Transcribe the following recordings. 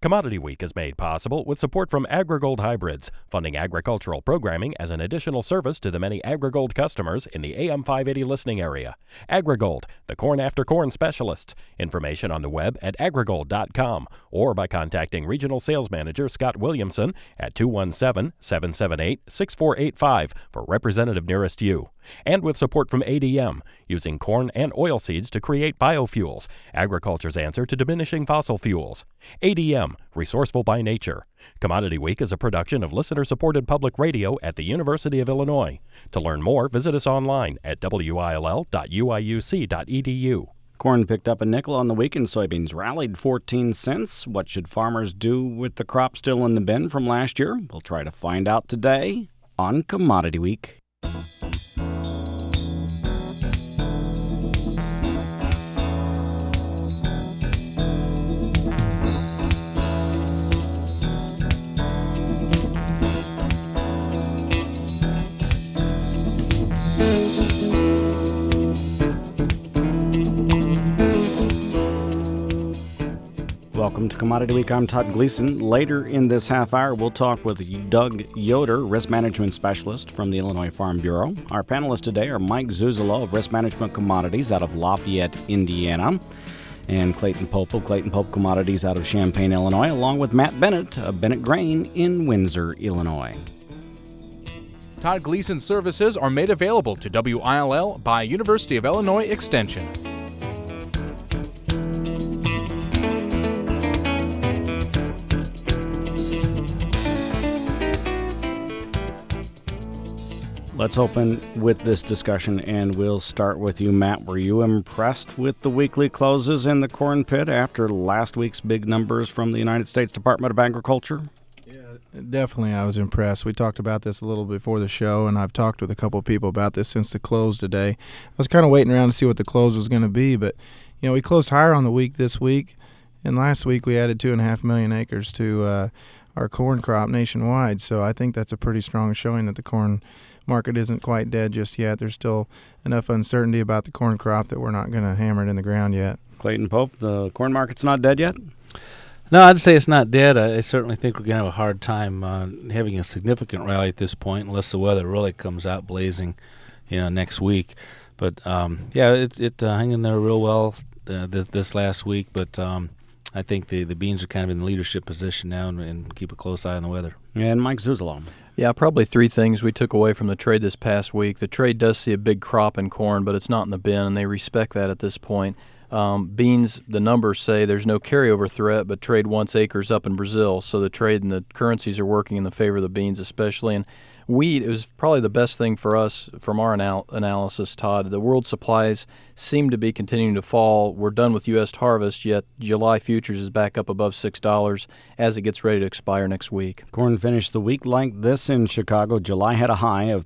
Commodity Week is made possible with support from AgriGold Hybrids, funding agricultural programming as an additional service to the many AgriGold customers in the AM 580 listening area. AgriGold, the corn after corn specialists. Information on the web at agrigold.com or by contacting Regional Sales Manager Scott Williamson at 217-778-6485 for representative nearest you. And with support from ADM, using corn and oilseeds to create biofuels, agriculture's answer to diminishing fossil fuels. ADM, resourceful by nature. Commodity Week is a production of listener-supported public radio at the University of Illinois. To learn more, visit us online at will.uiuc.edu. Corn picked up a nickel on the week and soybeans rallied 14 cents. What should farmers do with the crop still in the bin from last year? We'll try to find out today on Commodity Week. Welcome to Commodity Week. I'm Todd Gleason. Later in this half hour, we'll talk with Doug Yoder, Risk Management Specialist from the Illinois Farm Bureau. Our panelists today are Mike Zuzolo of Risk Management Commodities out of Lafayette, Indiana, and Clayton Pope of Clayton Pope Commodities out of Champaign, Illinois, along with Matt Bennett of Bennett Grain in Windsor, Illinois. Todd Gleason services are made available to WILL by University of Illinois Extension. Let's open with this discussion, and we'll start with you, Matt. Were you impressed with the weekly closes in the corn pit after last week's big numbers from the United States Department of Agriculture? Yeah, definitely I was impressed. We talked about this a little before the show, and I've talked with a couple of people about this since the close today. I was kind of waiting around to see what the close was going to be, but we closed higher on the week this week, and last week we added 2.5 million acres to our corn crop nationwide, so I think that's a pretty strong showing that the corn market isn't quite dead just yet. There's still enough uncertainty about the corn crop that we're not going to hammer it in the ground yet. Clayton Pope, the corn market's not dead yet? No, I'd say it's not dead. I certainly think we're going to have a hard time having a significant rally at this point unless the weather really comes out blazing, next week. But, it hung in there real well this last week. But I think the beans are kind of in the leadership position now and keep a close eye on the weather. And Mike Zuzolo. Yeah, probably three things we took away from the trade this past week. The trade does see a big crop in corn, but it's not in the bin, and they respect that at this point. Beans, the numbers say there's no carryover threat, but trade wants acres up in Brazil, so the trade and the currencies are working in the favor of the beans especially. And wheat, it was probably the best thing for us from our analysis, Todd. The world supplies seem to be continuing to fall. We're done with U.S. harvest, yet July futures is back up above $6 as it gets ready to expire next week. Corn finished the week like this in Chicago. July had a high of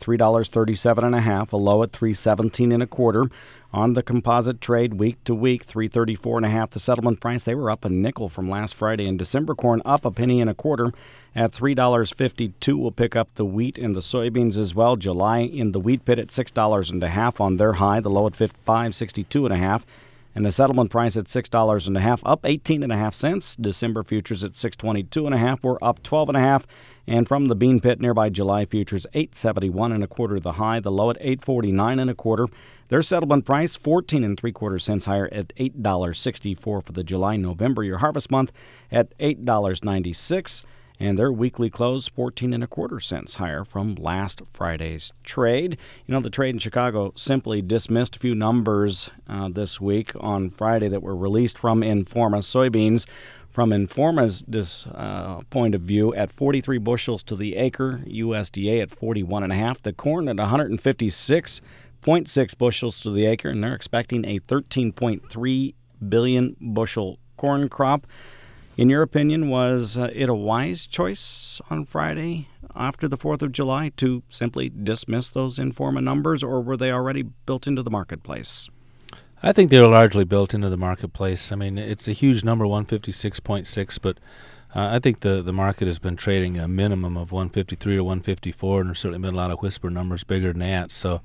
$3.37.5, a low at $3.1725. On the composite trade, week to week, $3.34.5. The settlement price, they were up a nickel from last Friday. And December corn up a penny and a quarter at $3.52. We'll pick up the wheat and the soybeans as well. July in the wheat pit at $6.50 on their high, the low at $5.62.5. And the settlement price at $6.50, up 18.5 cents. December futures at $6.22.5. We're up 12.5. And from the bean pit nearby, July futures $8.7125 the high, the low at $8.4925. Their settlement price 14.75 cents higher at $8.64 for the July-November year harvest month at $8.96. And their weekly close 14.25 cents higher from last Friday's trade. The trade in Chicago simply dismissed a few numbers this week on Friday that were released from Informa. Soybeans from Informa's point of view at 43 bushels to the acre, USDA at 41.5. The corn at 156.6 bushels to the acre, and they're expecting a 13.3 billion bushel corn crop. In your opinion, was it a wise choice on Friday after the 4th of July to simply dismiss those Informa numbers, or were they already built into the marketplace? I think they were largely built into the marketplace. I mean, it's a huge number, 156.6, but I think the market has been trading a minimum of 153 to 154, and there's certainly been a lot of whisper numbers bigger than that. So,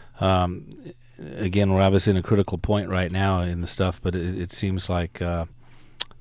again, we're obviously in a critical point right now in the stuff, but it seems like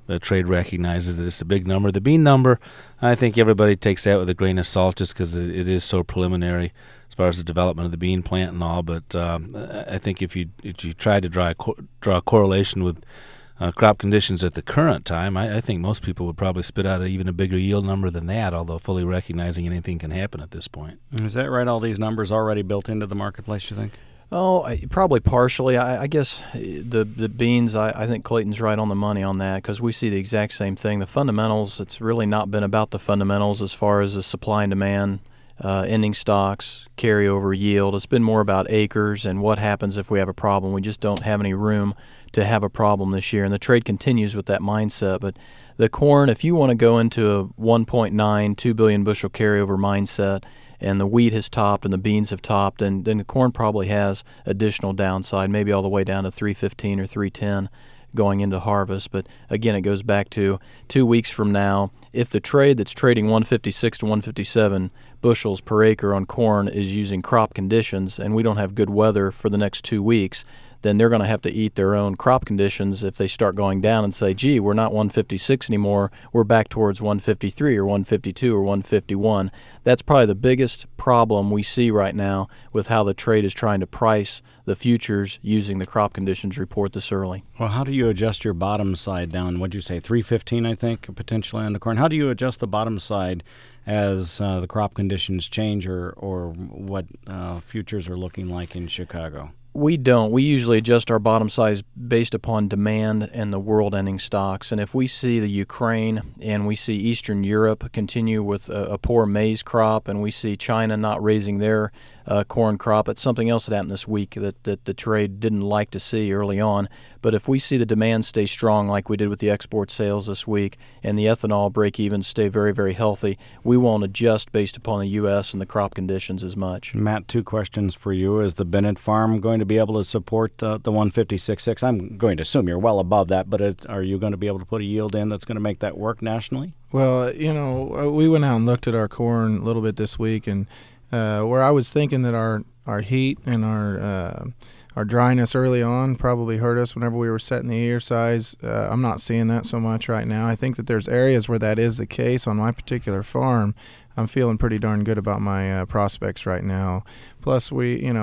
the trade recognizes that it's a big number. The bean number, I think everybody takes that with a grain of salt just because it is so preliminary as far as the development of the bean plant and all. But I think if you try to draw a correlation with crop conditions at the current time, I think most people would probably spit out even a bigger yield number than that, although fully recognizing anything can happen at this point. Is that right? All these numbers already built into the marketplace, you think? Oh, probably partially. I guess the beans, I think Clayton's right on the money on that because we see the exact same thing. The fundamentals, it's really not been about the fundamentals as far as the supply and demand, ending stocks, carryover yield. It's been more about acres and what happens if we have a problem. We just don't have any room to have a problem this year, and the trade continues with that mindset. But the corn, if you want to go into a 1.9, 2 billion bushel carryover mindset, and the wheat has topped and the beans have topped, and then the corn probably has additional downside, maybe all the way down to 315 or 310 going into harvest. But again, it goes back to 2 weeks from now. If the trade that's trading 156 to 157 bushels per acre on corn is using crop conditions and we don't have good weather for the next 2 weeks, then they're going to have to eat their own crop conditions if they start going down and say, gee, we're not 156 anymore, we're back towards 153 or 152 or 151. That's probably the biggest problem we see right now with how the trade is trying to price the futures using the crop conditions report this early. Well, how do you adjust your bottom side down? What'd you say, 315, I think, potentially on the corn? How do you adjust the bottom side as the crop conditions change or what futures are looking like in Chicago? We don't. We usually adjust our bottom size based upon demand and the world ending stocks. And if we see the Ukraine and we see Eastern Europe continue with a poor maize crop and we see China not raising their corn crop, it's something else that happened this week that the trade didn't like to see early on. But if we see the demand stay strong like we did with the export sales this week and the ethanol break-evens stay very, very healthy, we won't adjust based upon the U.S. and the crop conditions as much. Matt, 2 questions for you. Is the Bennett farm going to be able to support the 156.6? I'm going to assume you're well above that, but are you going to be able to put a yield in that's going to make that work nationally? Well, we went out and looked at our corn a little bit this week, and where I was thinking that our heat and our dryness early on probably hurt us whenever we were setting the ear size. I'm not seeing that so much right now. I think that there's areas where that is the case. On my particular farm, I'm feeling pretty darn good about my prospects right now. Plus,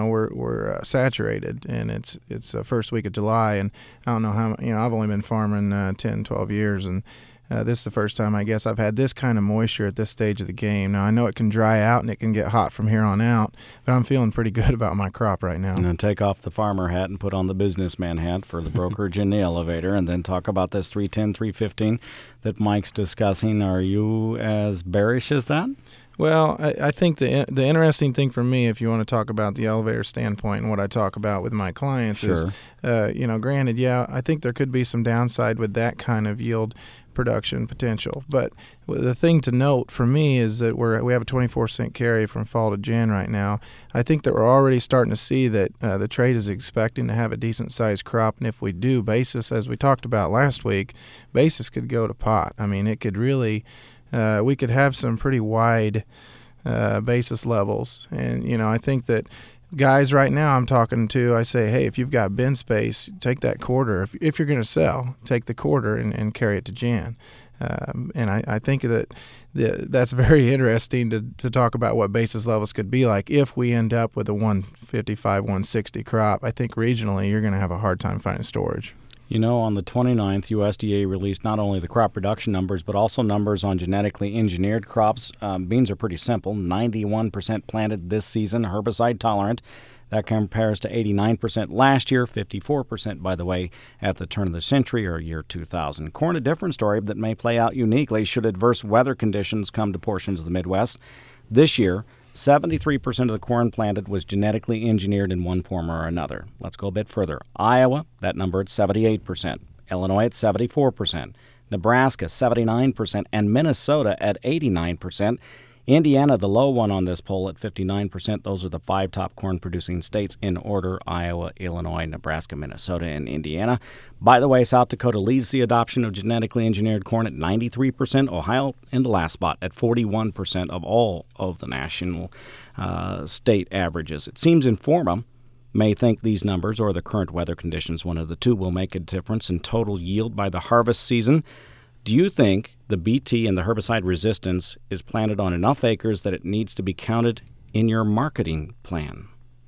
we're saturated, and it's first week of July, and I don't know how. I've only been farming 10, 12 years, and this is the first time I guess I've had this kind of moisture at this stage of the game. Now, I know it can dry out and it can get hot from here on out, but I'm feeling pretty good about my crop right now. And then take off the farmer hat and put on the businessman hat for the brokerage and the elevator, and then talk about this 310, 315 that Mike's discussing. Are you as bearish as that? Well, I think the interesting thing for me, if you want to talk about the elevator standpoint and what I talk about with my clients, is, granted, I think there could be some downside with that kind of yield production potential. But the thing to note for me is that we have a 24-cent carry from fall to Jan right now. I think that we're already starting to see that the trade is expecting to have a decent-sized crop, and if we do, basis, as we talked about last week, basis could go to pot. I mean, it could really we could have some pretty wide basis levels. And, I think that guys right now I'm talking to, I say, hey, if you've got bin space, take that quarter. If you're going to sell, take the quarter and carry it to Jan. And I think that that's very interesting to talk about what basis levels could be like if we end up with a 155, 160 crop. I think regionally you're going to have a hard time finding storage. On the 29th, USDA released not only the crop production numbers, but also numbers on genetically engineered crops. Beans are pretty simple. 91% planted this season, herbicide tolerant. That compares to 89% last year, 54%, by the way, at the turn of the century or year 2000. Corn, a different story that may play out uniquely should adverse weather conditions come to portions of the Midwest. This year, 73% of the corn planted was genetically engineered in one form or another. Let's go a bit further. Iowa, that number at 78%. Illinois at 74%. Nebraska, 79%. And Minnesota at 89%. Indiana, the low one on this poll, at 59%. Those are the 5 top corn-producing states in order: Iowa, Illinois, Nebraska, Minnesota, and Indiana. By the way, South Dakota leads the adoption of genetically engineered corn at 93%. Ohio in the last spot at 41% of all of the national state averages. It seems Informa may think these numbers or the current weather conditions, one of the two, will make a difference in total yield by the harvest season. Do you think the Bt and the herbicide resistance is planted on enough acres that it needs to be counted in your marketing plan?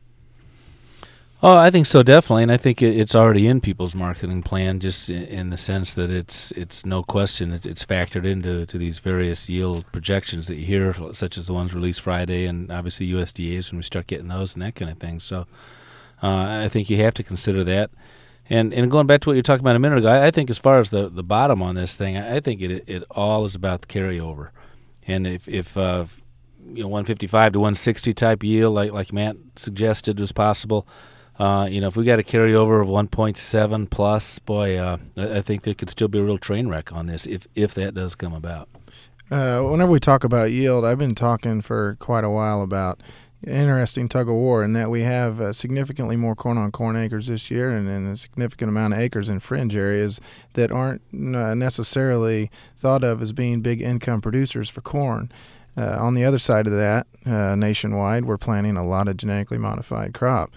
Oh, I think so, definitely, and I think it's already in people's marketing plan, just in the sense that it's no question it's factored into these various yield projections that you hear, such as the ones released Friday, and obviously USDA's when we start getting those and that kind of thing. So I think you have to consider that. And going back to what you were talking about a minute ago, I think as far as the bottom on this thing, I think it all is about the carryover. And if 155 to 160 type yield, like Matt suggested, was possible. If we got a carryover of 1.7 plus, boy, I think there could still be a real train wreck on this if that does come about. Whenever we talk about yield, I've been talking for quite a while about interesting tug of war in that we have significantly more corn on corn acres this year and a significant amount of acres in fringe areas that aren't necessarily thought of as being big income producers for corn. On the other side of that, nationwide, we're planting a lot of genetically modified crops,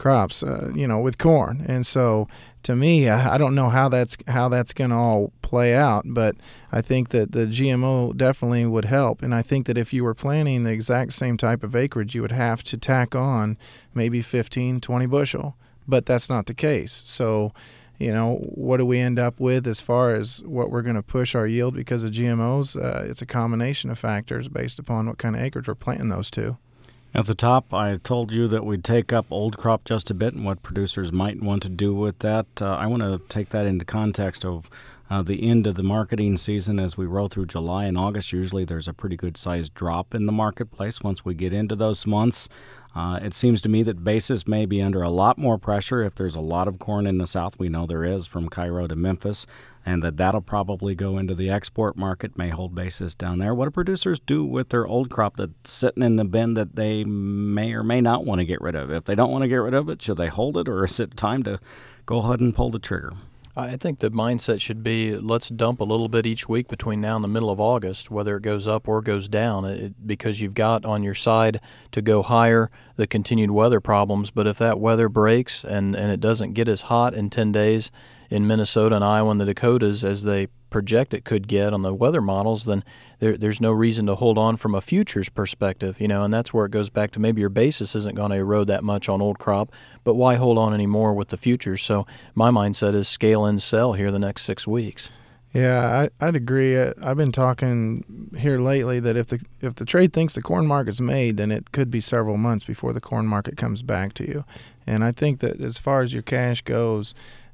with corn. And so to me, I don't know how that's going to all play out, but I think that the GMO definitely would help. And I think that if you were planting the exact same type of acreage, you would have to tack on maybe 15, 20 bushel. But that's not the case. So, what do we end up with as far as what we're going to push our yield because of GMOs? It's a combination of factors based upon what kind of acreage we're planting those to. At the top, I told you that we'd take up old crop just a bit and what producers might want to do with that. I want to take that into context of the end of the marketing season as we roll through July and August. Usually there's a pretty good-sized drop in the marketplace once we get into those months. It seems to me that basis may be under a lot more pressure if there's a lot of corn in the South. We know there is from Cairo to Memphis, and that'll probably go into the export market, may hold basis down there. What do producers do with their old crop that's sitting in the bin that they may or may not want to get rid of? If they don't want to get rid of it, should they hold it, or is it time to go ahead and pull the trigger? I think the mindset should be let's dump a little bit each week between now and the middle of August, whether it goes up or goes down, because you've got on your side to go higher the continued weather problems. But if that weather breaks and it doesn't get as hot in 10 days in Minnesota and Iowa and the Dakotas as they project it could get on the weather models, then there's no reason to hold on from a futures perspective, and that's where it goes back to maybe your basis isn't going to erode that much on old crop, but why hold on anymore with the futures? So my mindset is scale and sell here the next 6 weeks. Yeah, I'd agree. I've been talking here lately that if the trade thinks the corn market's made, then it could be several months before the corn market comes back to you. And I think that as far as your cash goes,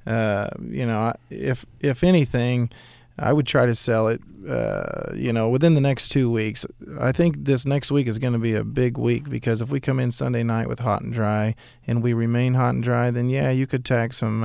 if anything, I would try to sell it, within the next 2 weeks. I think this next week is going to be a big week because if we come in Sunday night with hot and dry and we remain hot and dry, then yeah, you could tack some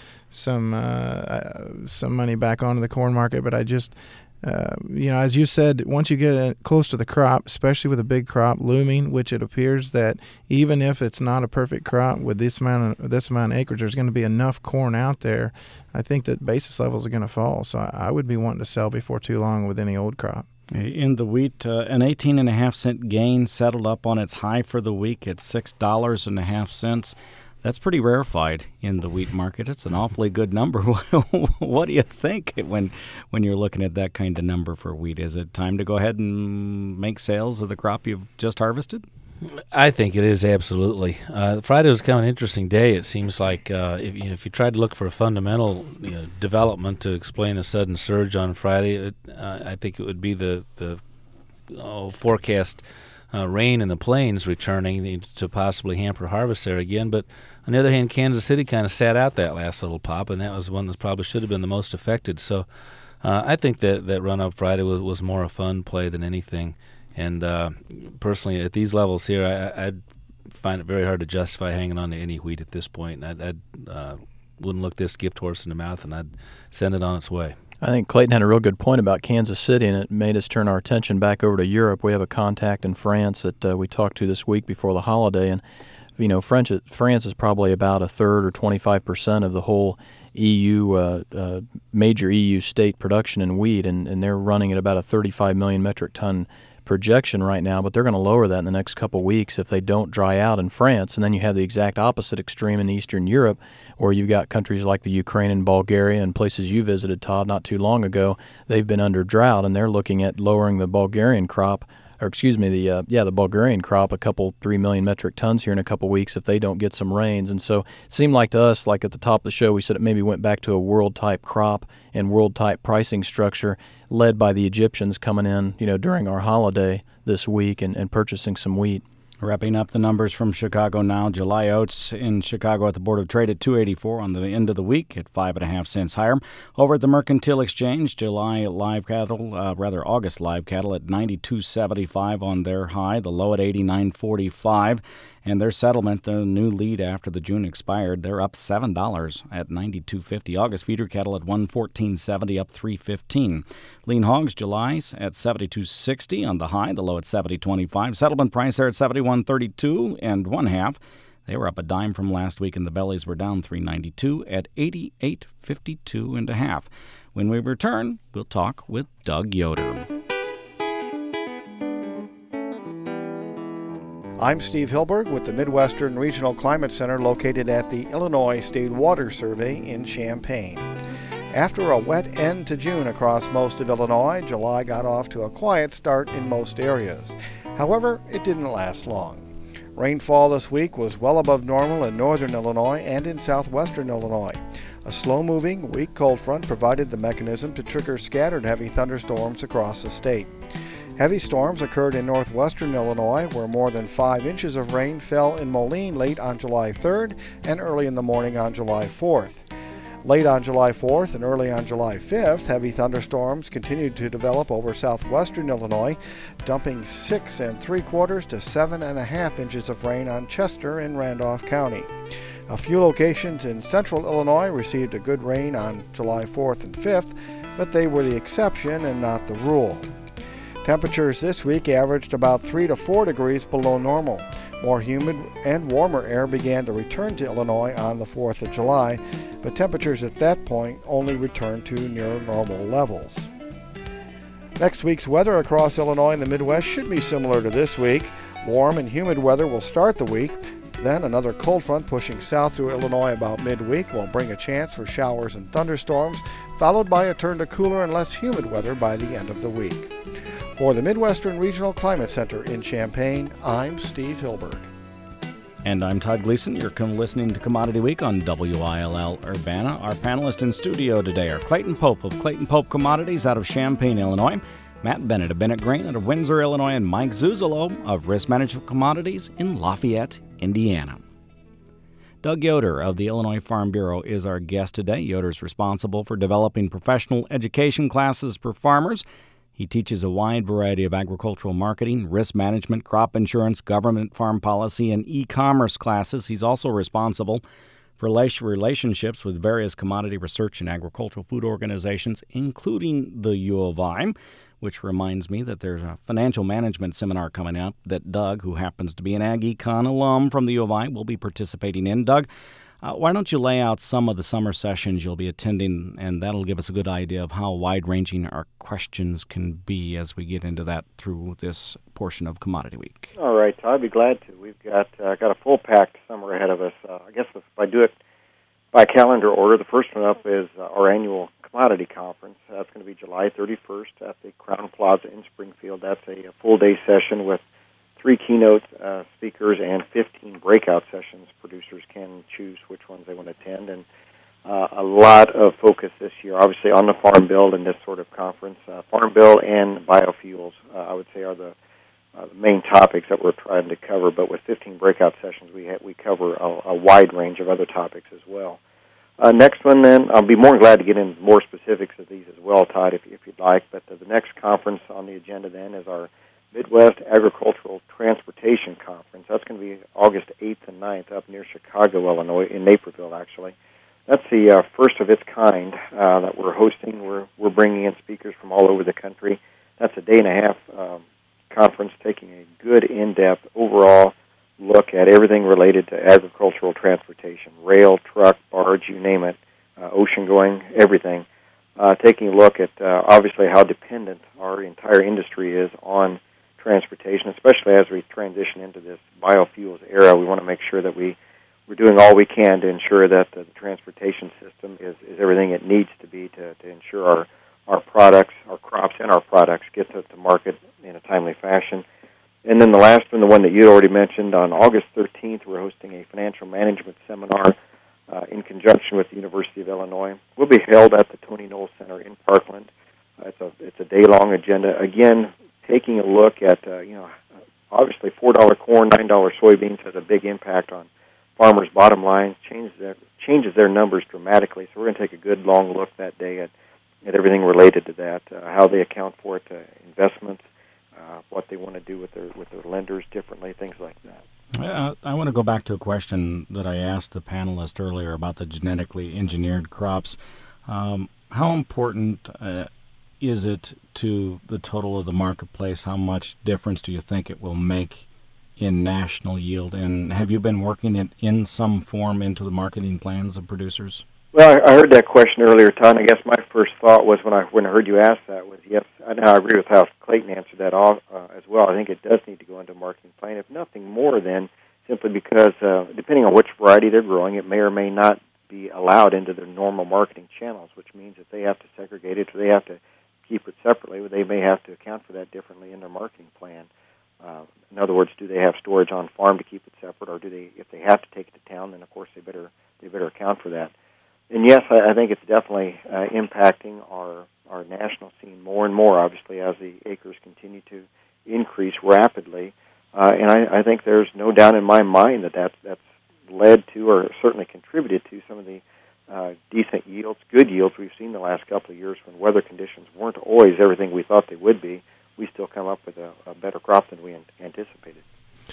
money back onto the corn market. But I just, as you said, once you get close to the crop, especially with a big crop looming, which it appears that even if it's not a perfect crop with this amount of acreage, there's going to be enough corn out there. I think that basis levels are going to fall. So I would be wanting to sell before too long with any old crop. In the wheat, an 18.5-cent gain settled up on its high for the week at $6.50. That's pretty rarefied in the wheat market. It's an awfully good number. What do you think when you're looking at that kind of number for wheat? Is it time to go ahead and make sales of the crop you've just harvested? I think it is, absolutely. Friday was kind of an interesting day. It seems like if you tried to look for a fundamental development to explain the sudden surge on Friday, I think it would be the forecast rain in the plains returning to possibly hamper harvest there again. But on the other hand, Kansas City kind of sat out that last little pop, and that was one that probably should have been the most affected. So I think that run-up Friday was more a fun play than anything. And personally, at these levels here, I'd find it very hard to justify hanging on to any wheat at this point. I wouldn't look this gift horse in the mouth, and I'd send it on its way. I think Clayton had a real good point about Kansas City, and it made us turn our attention back over to Europe. We have a contact in France that we talked to this week before the holiday, and France is probably about a third or 25% of the whole EU major EU state production in wheat, and they're running at about a 35 million metric ton projection right now, but they're going to lower that in the next couple weeks if they don't dry out in France. And then you have the exact opposite extreme in Eastern Europe, where you've got countries like the Ukraine and Bulgaria and places you visited, Todd, not too long ago. They've been under drought, and they're looking at lowering the Bulgarian crop, the Bulgarian crop, 3 million metric tons here in a couple weeks if they don't get some rains. And so it seemed like to us, like at the top of the show, we said it maybe went back to a world-type crop and world-type pricing structure led by the Egyptians coming in, during our holiday this week and purchasing some wheat. Wrapping up the numbers from Chicago now. July oats in Chicago at the Board of Trade at $2.84 on the end of the week at 5.5 cents higher. Over at the Mercantile Exchange, August live cattle at $92.75 on their high, the low at $89.45. And their settlement, the new lead after the June expired, they're up $7 at $92.50. August feeder cattle at $114.70, up $3.15. Lean hogs, July's at $72.60 on the high, the low at $70.25. Settlement price there at $71.32 and 1/2. They were up a dime from last week, and the bellies were down $3.92 at $88.52 and 1/2. When we return, we'll talk with Doug Yoder. I'm Steve Hilberg with the Midwestern Regional Climate Center located at the Illinois State Water Survey in Champaign. After a wet end to June across most of Illinois, July got off to a quiet start in most areas. However, it didn't last long. Rainfall this week was well above normal in northern Illinois and in southwestern Illinois. A slow-moving, weak cold front provided the mechanism to trigger scattered heavy thunderstorms across the state. Heavy storms occurred in northwestern Illinois, where more than 5 inches of rain fell in Moline late on July 3rd and early in the morning on July 4th. Late on July 4th and early on July 5th, heavy thunderstorms continued to develop over southwestern Illinois, dumping 6 3/4 to 7.5 inches of rain on Chester and Randolph County. A few locations in central Illinois received a good rain on July 4th and 5th, but they were the exception and not the rule. Temperatures this week averaged about 3 to 4 degrees below normal. More humid and warmer air began to return to Illinois on the 4th of July, but temperatures at that point only returned to near normal levels. Next week's weather across Illinois and the Midwest should be similar to this week. Warm and humid weather will start the week. Then another cold front pushing south through Illinois about midweek will bring a chance for showers and thunderstorms, followed by a turn to cooler and less humid weather by the end of the week. For the Midwestern Regional Climate Center in Champaign, I'm Steve Hilberg. And I'm Todd Gleason. You're listening to Commodity Week on WILL Urbana. Our panelists in studio today are Clayton Pope of Clayton Pope Commodities out of Champaign, Illinois, Matt Bennett of Bennett Grain out of Windsor, Illinois, and Mike Zuzolo of Risk Management Commodities in Lafayette, Indiana. Doug Yoder of the Illinois Farm Bureau is our guest today. Yoder is responsible for developing professional education classes for farmers. He teaches a wide variety of agricultural marketing, risk management, crop insurance, government farm policy, and e-commerce classes. He's also responsible for relationships with various commodity research and agricultural food organizations, including the U of I, which reminds me that there's a financial management seminar coming up that Doug, who happens to be an Ag Econ alum from the U of I, will be participating in. Doug, why don't you lay out some of the summer sessions you'll be attending, and that'll give us a good idea of how wide-ranging our questions can be as we get into that through this portion of Commodity Week. All right, Todd, I'd be glad to. We've got a full-packed summer ahead of us. I guess if I do it by calendar order, the first one up is our annual Commodity Conference. That's going to be July 31st at the Crown Plaza in Springfield. That's a full-day session with 3 keynote speakers and 15 breakout sessions. Producers can choose which ones they want to attend, and a lot of focus this year, obviously, on the Farm Bill in this sort of conference. Farm Bill and biofuels, I would say, are the main topics that we're trying to cover, but with 15 breakout sessions, we cover a wide range of other topics as well. Next one, then, I'll be more glad to get into more specifics of these as well, Todd, if you'd like, but the next conference on the agenda, then, is our Midwest Agricultural Transportation Conference. That's going to be August 8th and 9th up near Chicago, Illinois, in Naperville, actually. That's the first of its kind that we're hosting. We're bringing in speakers from all over the country. That's a day-and-a-half conference taking a good, in-depth, overall look at everything related to agricultural transportation, rail, truck, barge, you name it, ocean-going, everything. Taking a look at, obviously, how dependent our entire industry is on transportation, especially as we transition into this biofuels era. We want to make sure that we're doing all we can to ensure that the transportation system is everything it needs to be to ensure our products, our crops, and our products get to market in a timely fashion. And then the last one, the one that you already mentioned, on August 13th, we're hosting a financial management seminar in conjunction with the University of Illinois. We'll be held at the Tony Knowles Center in Parkland. It's a day-long agenda. Again, taking a look at, obviously $4 corn, $9 soybeans has a big impact on farmers' bottom lines, changes their numbers dramatically. So we're going to take a good long look that day at everything related to that, how they account for it, investments, what they want to do with their lenders differently, things like that. I want to go back to a question that I asked the panelist earlier about the genetically engineered crops. How important is it to the total of the marketplace? How much difference do you think it will make in national yield? And have you been working it in some form into the marketing plans of producers? Well, I heard that question earlier, Todd, and I guess my first thought was when I heard you ask that was, yes, and I agree with how Clayton answered that as well. I think it does need to go into a marketing plan, if nothing more than simply because depending on which variety they're growing, it may or may not be allowed into their normal marketing channels, which means that they have to segregate it or they have to keep it separately. They may have to account for that differently in their marketing plan. In other words, do they have storage on farm to keep it separate, or do they, if they have to take it to town, then of course they better account for that. And yes, I think it's definitely impacting our national scene more and more, obviously, as the acres continue to increase rapidly. And I think there's no doubt in my mind that that's led to or certainly contributed to some of the decent yields, good yields we've seen the last couple of years when weather conditions weren't always everything we thought they would be. We still come up with a better crop than we anticipated.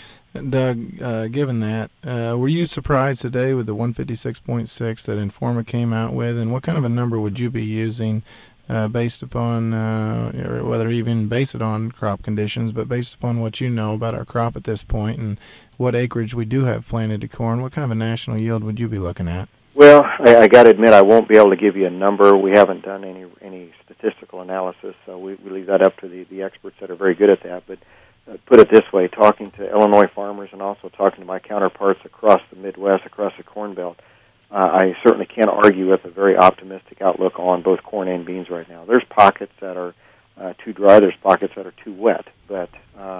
Doug, given that, were you surprised today with the 156.6 that Informa came out with, and what kind of a number would you be using based upon, or whether even base it on crop conditions, but based upon what you know about our crop at this point and what acreage we do have planted to corn, what kind of a national yield would you be looking at? Well, I got to admit I won't be able to give you a number. We haven't done any statistical analysis, so we leave that up to the experts that are very good at that. But put it this way, talking to Illinois farmers and also talking to my counterparts across the Midwest, across the Corn Belt, I certainly can't argue with a very optimistic outlook on both corn and beans right now. There's pockets that are too dry. There's pockets that are too wet. But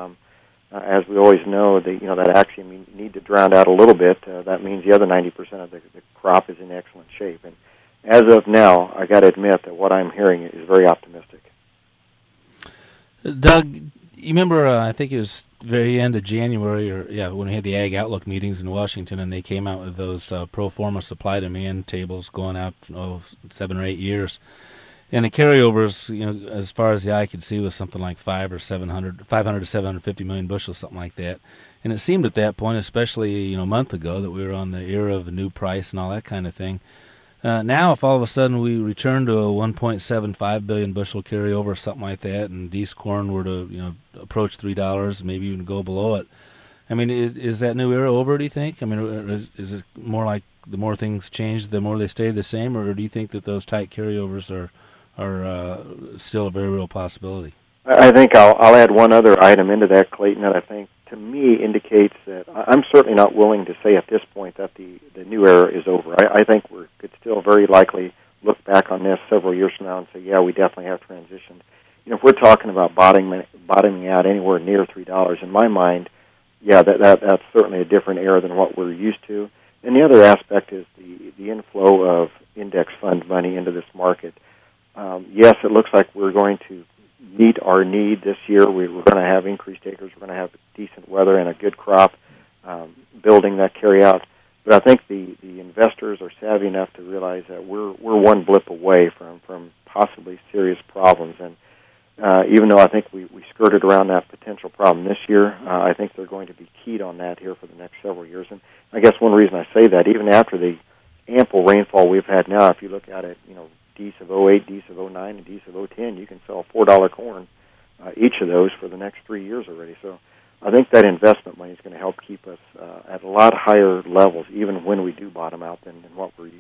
as we always know, that axiom, you need to drown out a little bit. That means the other 90% of the crop is in excellent shape. And as of now, I got to admit that what I'm hearing is very optimistic. Doug, you remember, I think it was very end of January, when we had the Ag Outlook meetings in Washington, and they came out with those pro forma supply-demand tables going out 7 or 8 years. And the carryovers, as far as the eye could see, was something like 500 to 750 million bushels, something like that. And it seemed at that point, especially a month ago, that we were on the era of a new price and all that kind of thing. Now, if all of a sudden we return to a 1.75 billion bushel carryover, something like that, and D's corn were to approach $3, maybe even go below it, I mean, is that new era over, do you think? I mean, is it more like the more things change, the more they stay the same, or do you think that those tight carryovers are still a very real possibility? I think I'll add one other item into that, Clayton, that I think to me indicates that I'm certainly not willing to say at this point that the new era is over. I think we could still very likely look back on this several years from now and say, yeah, we definitely have transitioned. If we're talking about bottoming out anywhere near $3, in my mind, yeah, that's certainly a different era than what we're used to. And the other aspect is the inflow of index fund money into this market. Yes, it looks like we're going to meet our need this year. We're going to have increased acres. We're going to have decent weather and a good crop, building that carryout. But I think the investors are savvy enough to realize that we're one blip away from possibly serious problems. And even though I think we skirted around that potential problem this year, I think they're going to be keyed on that here for the next several years. And I guess one reason I say that, even after the ample rainfall we've had now, if you look at it, Dees of 08, Dees of 09, and Dees of 010, you can sell $4 corn, each of those, for the next 3 years already. So I think that investment money is going to help keep us at a lot higher levels, even when we do bottom out, than what we're used to.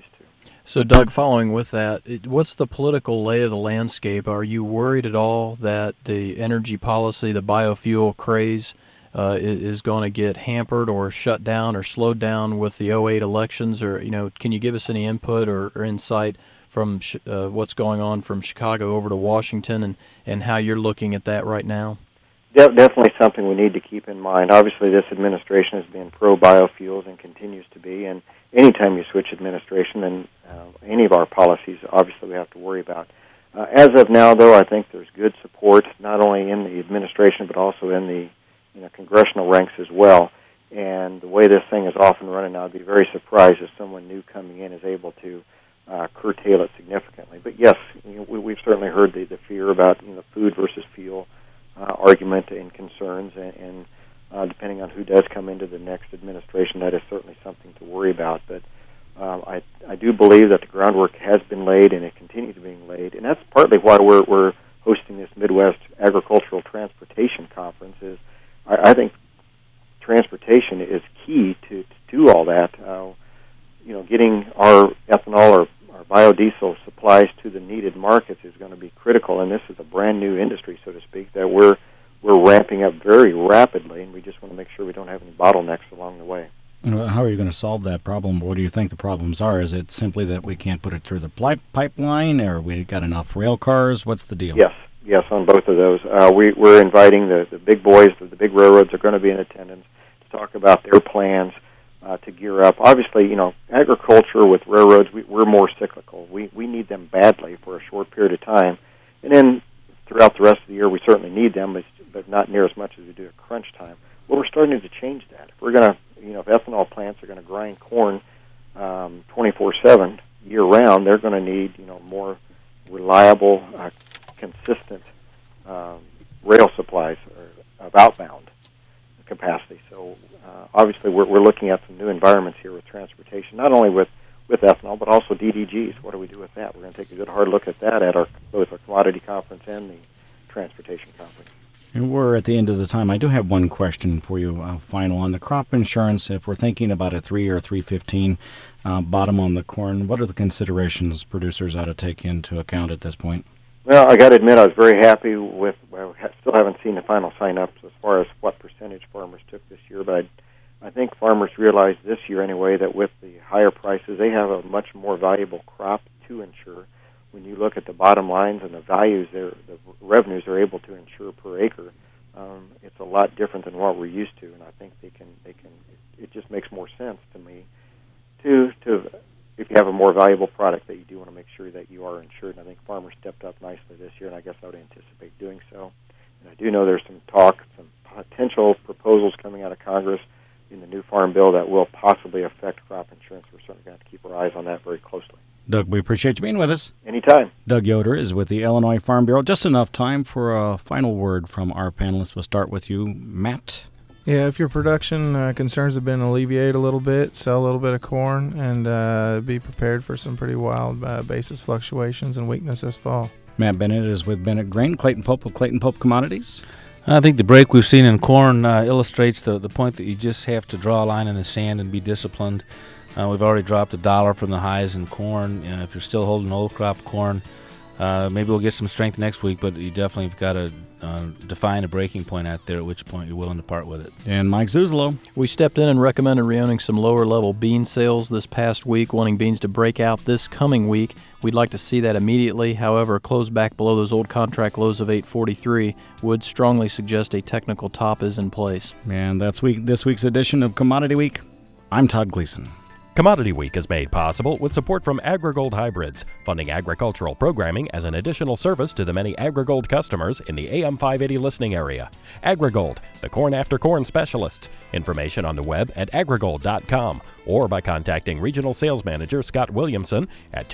So, Doug, following with that, what's the political lay of the landscape? Are you worried at all that the energy policy, the biofuel craze, is going to get hampered or shut down or slowed down with the 2008 elections? Or, can you give us any input or insight from what's going on from Chicago over to Washington and how you're looking at that right now? Definitely something we need to keep in mind. Obviously, this administration has been pro-biofuels and continues to be, and anytime you switch administration, then any of our policies, obviously, we have to worry about. As of now, though, I think there's good support, not only in the administration, but also in the congressional ranks as well. And the way this thing is off and running now, I'd be very surprised if someone new coming in is able to curtail it significantly. But yes, we've certainly heard the fear about food versus fuel argument and concerns, and depending on who does come into the next administration, that is certainly something to worry about. But I do believe that the groundwork has been laid, and it continues to be laid, and that's partly why we're hosting this Midwest Agricultural Transportation Conference. I think transportation is key to do all that. Getting our ethanol or our biodiesel supplies to the needed markets is going to be critical, and this is a brand new industry, so to speak, that we're ramping up very rapidly, and we just want to make sure we don't have any bottlenecks along the way. How are you going to solve that problem? What do you think the problems are? Is it simply that we can't put it through the pipeline, or we got enough rail cars? What's the deal? Yes, on both of those. We're inviting the big boys, the big railroads are going to be in attendance to talk about their plans to gear up. Obviously, agriculture with railroads, we're more cyclical. We need them badly for a short period of time. And then throughout the rest of the year, we certainly need them, but not near as much as we do at crunch time. Well, we're starting to change that. If we're going to, if ethanol plants are going to grind corn 24/7 year-round, they're going to need, more reliable, consistent rail supplies of outbound capacity. So obviously we're looking at some new environments here with transportation, not only with ethanol, but also DDGs. What do we do with that? We're going to take a good hard look at that at both our commodity conference and the transportation conference. And we're at the end of the time. I do have one question for you, final on the crop insurance. If we're thinking about a 3 or 3.15 bottom on the corn, what are the considerations producers ought to take into account at this point? Well, I got to admit, I was very happy with. Well, still haven't seen the final sign-ups as far as what percentage farmers took this year, but I think farmers realized this year anyway that with the higher prices, they have a much more valuable crop to insure. When you look at the bottom lines and the values, the revenues they're able to insure per acre, it's a lot different than what we're used to, and I think they can. It just makes more sense to me to if you have a more valuable product, that you do want to make sure that you are insured. And I think farmers stepped up nicely this year, and I guess I would anticipate doing so. And I do know there's some talk, some potential proposals coming out of Congress in the new farm bill that will possibly affect crop insurance. We're certainly going to have to keep our eyes on that very closely. Doug, we appreciate you being with us. Anytime. Doug Yoder is with the Illinois Farm Bureau. Just enough time for a final word from our panelists. We'll start with you, Matt. Yeah, if your production concerns have been alleviated a little bit, sell a little bit of corn, and be prepared for some pretty wild basis fluctuations and weakness this fall. Matt Bennett is with Bennett Grain. Clayton Pope of Clayton Pope Commodities. I think the break we've seen in corn illustrates the point that you just have to draw a line in the sand and be disciplined. We've already dropped $1 from the highs in corn. If you're still holding old crop corn, maybe we'll get some strength next week, but you definitely have got to define a breaking point out there, at which point you're willing to part with it. And Mike Zuzolo. We stepped in and recommended reowning some lower-level bean sales this past week, wanting beans to break out this coming week. We'd like to see that immediately. However, a close back below those old contract lows of $8.43 would strongly suggest a technical top is in place. And that's this week's edition of Commodity Week. I'm Todd Gleason. Commodity Week is made possible with support from AgriGold Hybrids, funding agricultural programming as an additional service to the many AgriGold customers in the AM 580 listening area. AgriGold, the corn after corn specialists. Information on the web at agrigold.com or by contacting Regional Sales Manager Scott Williamson at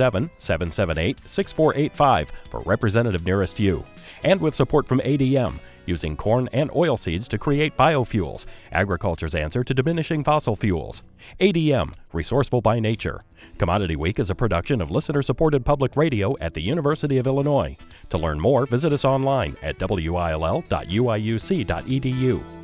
217-778-6485 for representative nearest you. And with support from ADM, using corn and oilseeds to create biofuels, agriculture's answer to diminishing fossil fuels. ADM, resourceful by nature. Commodity Week is a production of listener-supported public radio at the University of Illinois. To learn more, visit us online at will.uiuc.edu.